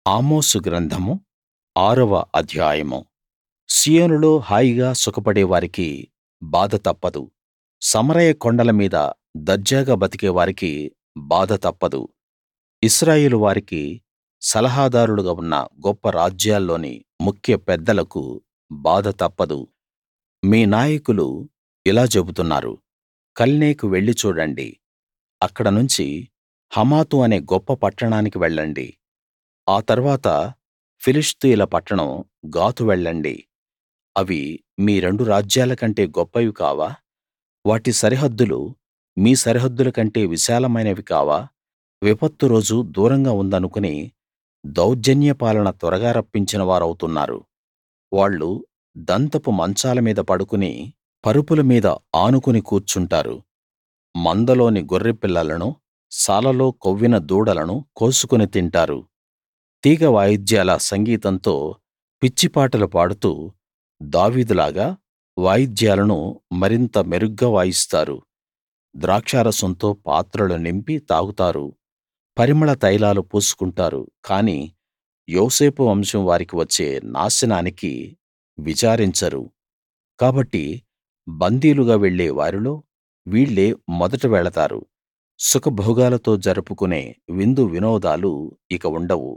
ఆమోసు గ్రంథము 6వ అధ్యాయము. సీయోనులో హాయిగా సుఖపడే వారికి బాధ తప్పదు. సమరయ కొండల మీద దర్జాగా బతికే వారికి బాధ తప్పదు. ఇశ్రాయేలు వారికి సలహాదారులుగా ఉన్న గొప్ప రాజ్యాల్లోని ముఖ్య పెద్దలకు బాధ తప్పదు. మీ నాయకులు ఇలా చెబుతున్నారు, కల్నేకు వెళ్లి చూడండి. అక్కడ నుంచి హమాతు అనే గొప్ప పట్టణానికి వెళ్ళండి. ఆ తర్వాత ఫిలిష్తీయుల పట్టణం గాతు వెళ్ళండి. అవి మీ రెండు రాజ్యాల కంటే గొప్పవి కావా? వాటి సరిహద్దులు మీ సరిహద్దుల కంటే విశాలమైనవి కావా? విపత్తు రోజు దూరంగా ఉందనుకుని దౌర్జన్య పాలన త్వరగా రప్పించిన వారవుతున్నారు. వాళ్ళు దంతపు మంచాల మీద పడుకుని పరుపుల మీద ఆనుకుని కూర్చుంటారు. మందలోని గొర్రెపిల్లలను, సాలలో కొవ్విన దూడలను కోసుకుని తింటారు. తీగ వాయిద్యాల సంగీతంతో పిచ్చిపాటలు పాడుతూ దావీదులాగా వాయిద్యాలను మరింత మెరుగ్గా వాయిస్తారు. ద్రాక్షారసంతో పాత్రలు నింపి తాగుతారు. పరిమళ తైలాలు పూసుకుంటారు. కానీ యోసేపు వంశం వారికి వచ్చే నాశనానికి విచారించరు. కాబట్టి బందీలుగా వెళ్ళే వారిలో వీళ్ళే మొదట వెళతారు. సుఖభోగాలతో జరుపుకునే విందు వినోదాలు ఇక ఉండవు.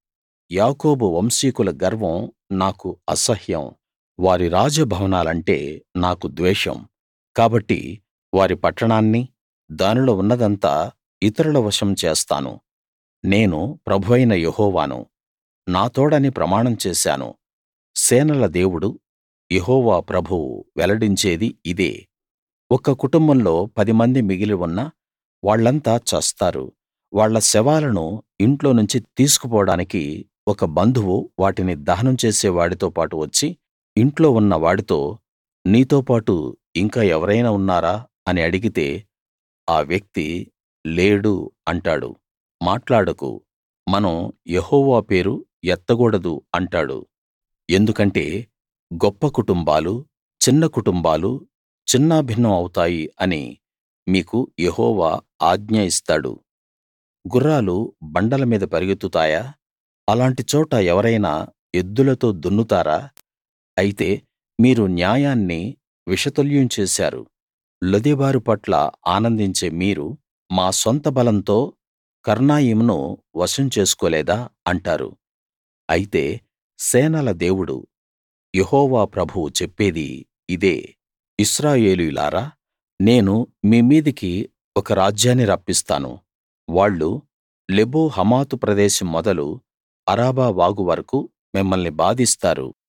యాకోబు వంశీకుల గర్వం నాకు అసహ్యం. వారి రాజభవనాలంటే నాకు ద్వేషం. కాబట్టి వారి పట్టణాన్నీ, దానిలో ఉన్నదంతా ఇతరుల వశం చేస్తాను. నేను ప్రభువైన యెహోవాను. నా తోడని ప్రమాణం చేశాను. సేనల దేవుడు యెహోవా ప్రభువు వెల్లడించేది ఇదే. ఒక్క కుటుంబంలో 10 మంది మిగిలి ఉన్నా వాళ్ళంతా చస్తారు. వాళ్ళ శవాలను ఇంట్లో నుంచి తీసుకుపోడానికి ఒక బంధువు వాటిని దహనం చేసే వాడితో పాటు వచ్చి ఇంట్లో ఉన్న వాడితో, నీతో పాటు ఇంకా ఎవరైనా ఉన్నారా అని అడిగితే ఆ వ్యక్తి లేడు అంటాడు. మాట్లాడకు, మనం యెహోవా పేరు ఎత్తకూడదు అంటాడు. ఎందుకంటే గొప్ప కుటుంబాలు, చిన్న కుటుంబాలు చిన్నాభిన్నం అవుతాయి అని మీకు యెహోవా ఆజ్ఞ ఇస్తాడు. గుర్రాలు బండల మీద పరిగెత్తుతాయా? అలాంటి చోట ఎవరైనా ఎద్దులతో దున్నుతారా? అయితే మీరు న్యాయాన్ని విషతుల్యం చేశారు. లొదెబారు పట్ల ఆనందించే మీరు, మా సొంత బలంతో కర్నాయిమును వశం చేసుకోలేదా అంటారు. అయితే సేనల దేవుడు యెహోవా ప్రభువు చెప్పేది ఇదే: ఇశ్రాయేలీయులారా, నేను మీ మీదికి ఒక రాజ్యాన్ని రప్పిస్తాను. వాళ్ళు లెబో హమాతు ప్రదేశం మొదలు అరాబా వాగు వరకూ మిమ్మల్ని బాధిస్తారు.